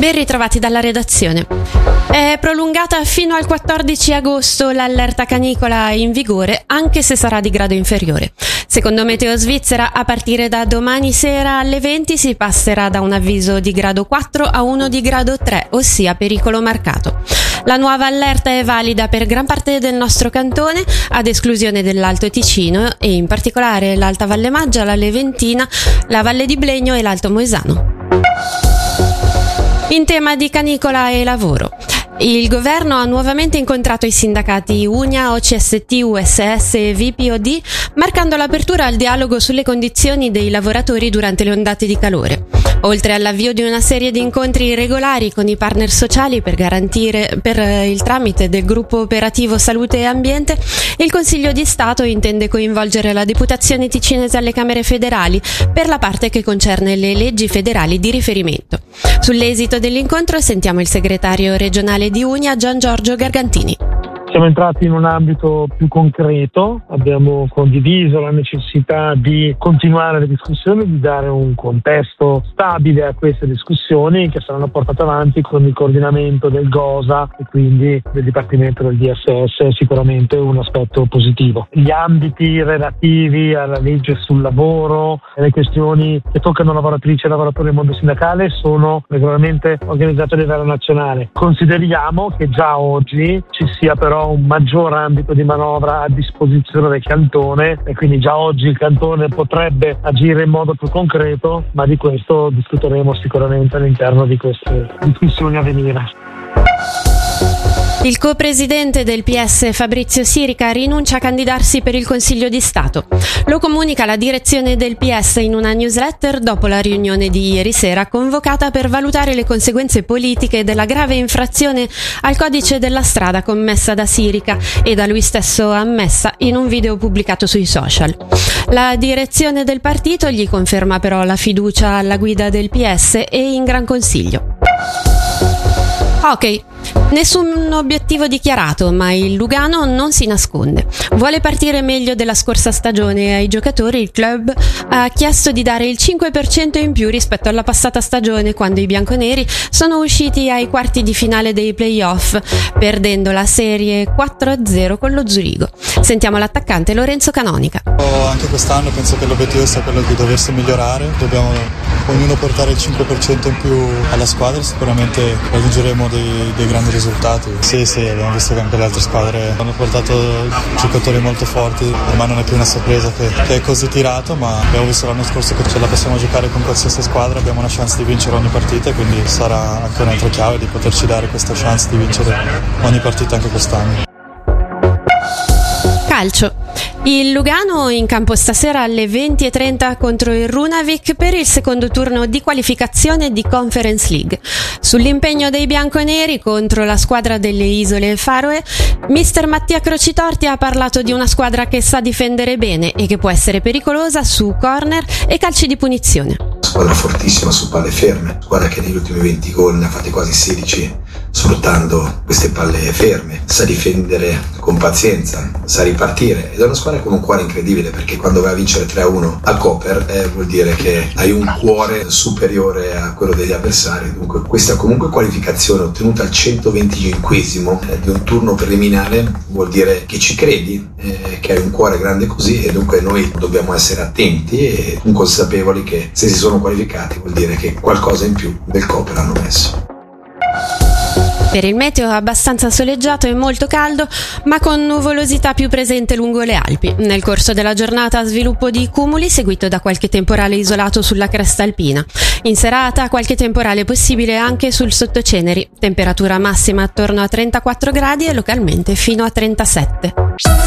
Ben ritrovati dalla redazione. È prolungata fino al 14 agosto l'allerta canicola in vigore, anche se sarà di grado inferiore. Secondo Meteo Svizzera, a partire da domani sera alle 20 si passerà da un avviso di grado 4 a uno di grado 3, ossia pericolo marcato. La nuova allerta è valida per gran parte del nostro cantone, ad esclusione dell'Alto Ticino e in particolare l'Alta Valle Maggia, la Leventina, la Valle di Blegno e l'Alto Moesano. In tema di canicola e lavoro, il governo ha nuovamente incontrato i sindacati Unia, OCST, USS e VPOD, marcando l'apertura al dialogo sulle condizioni dei lavoratori durante le ondate di calore. Oltre all'avvio di una serie di incontri regolari con i partner sociali per garantire, per il tramite del gruppo operativo Salute e Ambiente, il Consiglio di Stato intende coinvolgere la Deputazione ticinese alle Camere federali per la parte che concerne le leggi federali di riferimento. Sull'esito dell'incontro sentiamo il segretario regionale di Unia, Gian Giorgio Gargantini. Siamo entrati in un ambito più concreto, abbiamo condiviso la necessità di continuare le discussioni, di dare un contesto stabile a queste discussioni che saranno portate avanti con il coordinamento del GOSA e quindi del Dipartimento del DSS, è sicuramente un aspetto positivo. Gli ambiti relativi alla legge sul lavoro e le questioni che toccano lavoratrici e lavoratori del mondo sindacale sono regolarmente organizzate a livello nazionale. Consideriamo che già oggi ci sia però un maggior ambito di manovra a disposizione del cantone e quindi già oggi il cantone potrebbe agire in modo più concreto, ma di questo discuteremo sicuramente all'interno di queste discussioni a venire. Il co-presidente del PS Fabrizio Sirica rinuncia a candidarsi per il Consiglio di Stato. Lo comunica la direzione del PS in una newsletter dopo la riunione di ieri sera convocata per valutare le conseguenze politiche della grave infrazione al codice della strada commessa da Sirica e da lui stesso ammessa in un video pubblicato sui social. La direzione del partito gli conferma però la fiducia alla guida del PS e in Gran Consiglio. Ok, nessun obiettivo dichiarato, ma il Lugano non si nasconde. Vuole partire meglio della scorsa stagione e ai giocatori il club ha chiesto di dare il 5% in più rispetto alla passata stagione, quando i bianconeri sono usciti ai quarti di finale dei play-off, perdendo la serie 4-0 con lo Zurigo. Sentiamo l'attaccante Lorenzo Canonica. Anche quest'anno penso che l'obiettivo sia quello di doversi migliorare, dobbiamo ognuno portare il 5% in più alla squadra, sicuramente raggiungeremo dei grandi risultati. Sì, abbiamo visto che anche le altre squadre hanno portato giocatori molto forti, ormai non è più una sorpresa che è così tirato, ma abbiamo visto l'anno scorso che ce la possiamo giocare con qualsiasi squadra, abbiamo una chance di vincere ogni partita e quindi sarà anche un'altra chiave di poterci dare questa chance di vincere ogni partita anche quest'anno. Calcio. Il Lugano in campo stasera alle 20:30 contro il Runavik per il secondo turno di qualificazione di Conference League. Sull'impegno dei bianconeri contro la squadra delle Isole Faroe, mister Mattia Crocitorti ha parlato di una squadra che sa difendere bene e che può essere pericolosa su corner e calci di punizione. Squadra fortissima su palle ferme, squadra che negli ultimi 20 gol ne ha fatti quasi 16 sfruttando queste palle ferme, sa difendere con pazienza, sa ripartire ed è una squadra con un cuore incredibile, perché quando vai a vincere 3-1 a Koper vuol dire che hai un cuore superiore a quello degli avversari. Dunque questa comunque qualificazione ottenuta al 125esimo di un turno preliminare vuol dire che ci credi, che hai un cuore grande così, e dunque noi dobbiamo essere attenti e consapevoli che se si sono qualificati vuol dire che qualcosa in più del Koper hanno messo. Per il meteo abbastanza soleggiato e molto caldo, ma con nuvolosità più presente lungo le Alpi. Nel corso della giornata sviluppo di cumuli seguito da qualche temporale isolato sulla cresta alpina. In serata qualche temporale possibile anche sul Sottoceneri. Temperatura massima attorno a 34 gradi e localmente fino a 37.